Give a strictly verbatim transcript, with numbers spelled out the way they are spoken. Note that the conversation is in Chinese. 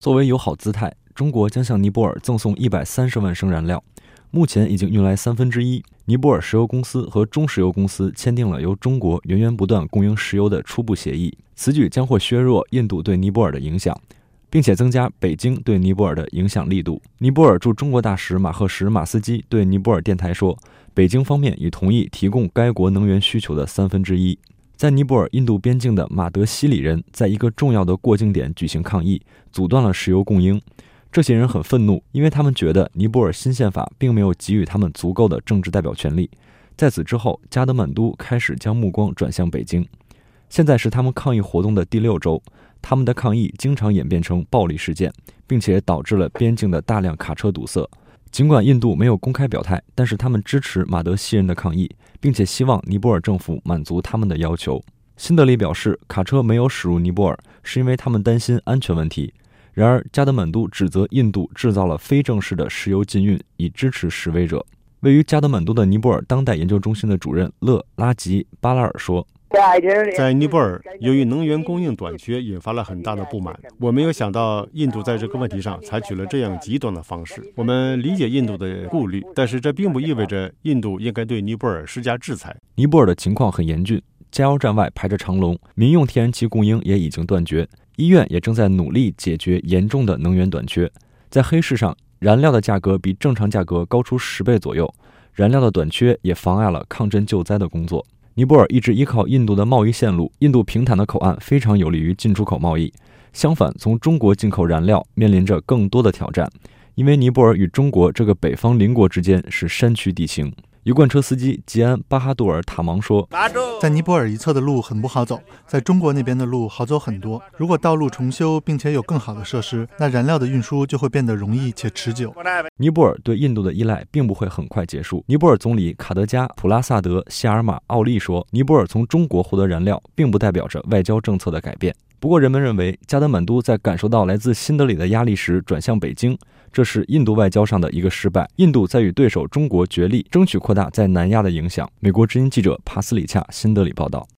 作为友好姿态，中国将向尼泊尔赠送一百三十万升燃料，目前已经运来三分之一。尼泊尔石油公司和中石油公司签订了由中国源源不断供应石油的初步协议，此举将会削弱印度对尼泊尔的影响，并且增加北京对尼泊尔的影响力度。尼泊尔驻中国大使马赫什马斯基对尼泊尔电台说，北京方面已同意提供该国能源需求的三分之一。在尼泊尔印度边境的马德西里人在一个重要的过境点举行抗议，阻断了石油供应。这些人很愤怒，因为他们觉得尼泊尔新宪法并没有给予他们足够的政治代表权利。在此之后，加德满都开始将目光转向北京。现在是他们抗议活动的第六周，他们的抗议经常演变成暴力事件，并且导致了边境的大量卡车堵塞。尽管印度没有公开表态，但是他们支持马德西人的抗议，并且希望尼泊尔政府满足他们的要求。新德里表示，卡车没有驶入尼泊尔，是因为他们担心安全问题。然而，加德满都指责印度制造了非正式的石油禁运，以支持示威者。位于加德满都的尼泊尔当代研究中心的主任勒拉吉巴拉尔说， 在尼泊尔，由于能源供应短缺，引发了很大的不满。我没有想到印度在这个问题上采取了这样极端的方式。我们理解印度的顾虑，但是这并不意味着印度应该对尼泊尔施加制裁。 尼泊尔的情况很严峻，加油站外排着长龙，民用天然气供应也已经断绝，医院也正在努力解决严重的能源短缺。在黑市上，燃料的价格比正常价格高出十倍左右，燃料的短缺也妨碍了抗震救灾的工作。尼泊尔一直依靠印度的贸易线路，印度平坦的口岸非常有利于进出口贸易。相反，从中国进口燃料面临着更多的挑战，因为尼泊尔与中国这个北方邻国之间是山区地形。油罐车司机吉安·巴哈杜尔·塔芒说， 在尼泊尔一侧的路很不好走，在中国那边的路好走很多。如果道路重修并且有更好的设施，那燃料的运输就会变得容易且持久。 尼泊尔对印度的依赖并不会很快结束。尼泊尔总理卡德加·普拉萨德·希尔马·奥利说，尼泊尔从中国获得燃料并不代表着外交政策的改变。不过人们认为，加德满都在感受到来自新德里的压力时转向北京，这是印度外交上的一个失败。印度在与对手中国角力，争取扩大在南亚的影响。美国之音记者帕斯里恰新德里报道。